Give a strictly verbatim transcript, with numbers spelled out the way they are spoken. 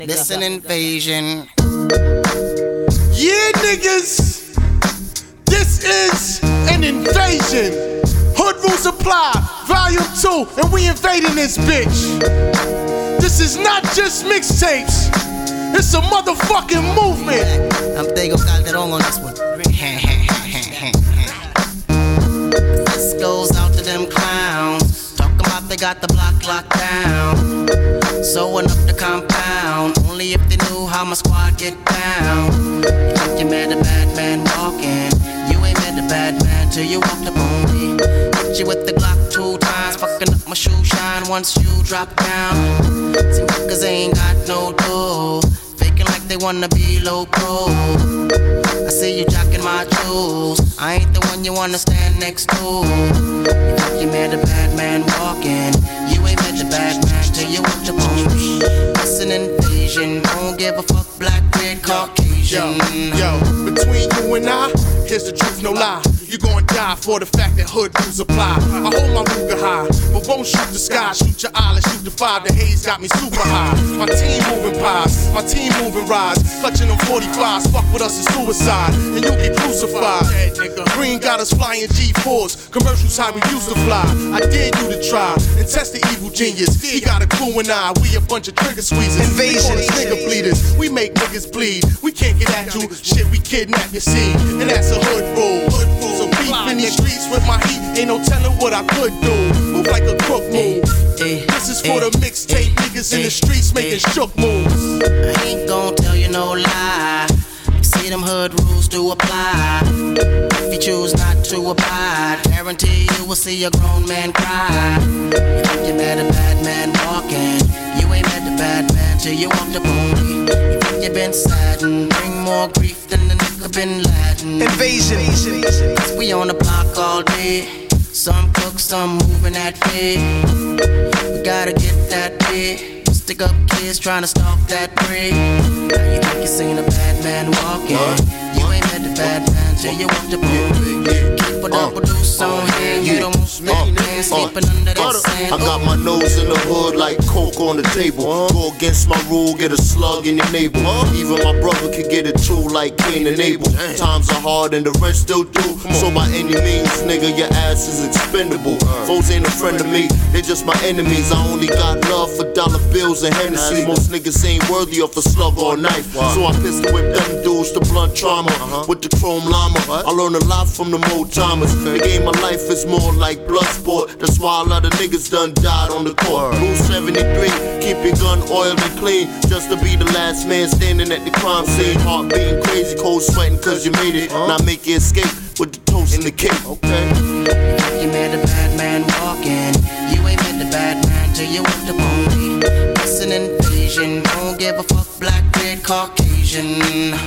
This an invasion. Yeah, niggas, this is an invasion. Hood Rules Apply, Volume two, and we invading this bitch. This is not just mixtapes, it's a motherfucking movement. I'm Tego Calderon on this one. This goes out to them clowns, talking about they got the block locked down, sewing up the compound. Only if they knew how my squad get down. You think you met a bad man walking, you ain't met a bad man till you walked up on me. Hit you with the Glock two times, fucking up my shoe shine once you drop down. See niggas ain't got no dough, faking like they wanna be low pro. I see you jocking my jewels, I ain't the one you wanna stand next to. You think you met a bad man walking, you ain't met a bad man till you walked up on me. It's an invasion, don't give a fuck, black, red, Caucasian. Yo, yo, between you and I, here's the truth, no lie. You gon' die for the fact that Hood Rules apply. I hold my Ruger high, but won't shoot the sky. Shoot your eye, let's shoot the five. The haze got me super high. My team moving pies, my team moving rides. Clutching them forty-fives, fuck with us is suicide. And you get crucified. Green got us flying G fours. Commercials how we used to fly. I dare you to try and test the evil genius. He got a clue and I, we a bunch of trigger squeezers. Invasion, nigga bleeders. We make niggas bleed. We can't get at you, shit, we kidnap your seed. And that's a hood rule. So beef in these streets with my heat, ain't no telling what I could do. Move like a crook move. This is for the mixtape niggas in the streets making shook moves. I ain't gon' tell you no lie. You see them hood rules do apply. If you choose not to abide, guarantee you will see a grown man cry. You think you met a bad man walking, you ain't met a bad man till you walked up on me. You think you been saddened, bring more grief than the nigga Bin Laden. Invasion. Cause we on the block all day, some cook, some moving that way. We gotta get that way. Stick up kids trying to stalk that bread. Now you think you seen a bad man walking, you ain't met the bad man till you walked up on me. Keep a double deuce on hand, you don't want smoke man sleeping under that sand. I got my nose in the hood like coke on the table. Go against my rule, get a slug in your navel. Even my brother could get it too, like Cain and Abel. Times are hard and the rest still do. So by any means, nigga, your ass is expendable. Foes ain't a friend of me, they just my enemies. I only got love for dollar bills and Hennessy. Most niggas ain't worthy of a slug or a knife. So I pistol whip them dudes to blunt trauma with the chrome llama. I learned a lot from the old timers. The game of life is more like blood sport. That's why a lot of niggas done died on the court. Rule seventy-three, keep your gun oiled and clean, just to be the last man standing at the crime scene. Heart beating crazy, cold sweating cause you made it. Now make your escape with the toast and the cake, okay? You met a bad man walking, you ain't met the bad man till you walked up on me. It's an invasion, don't give a fuck, black, red, Caucasian.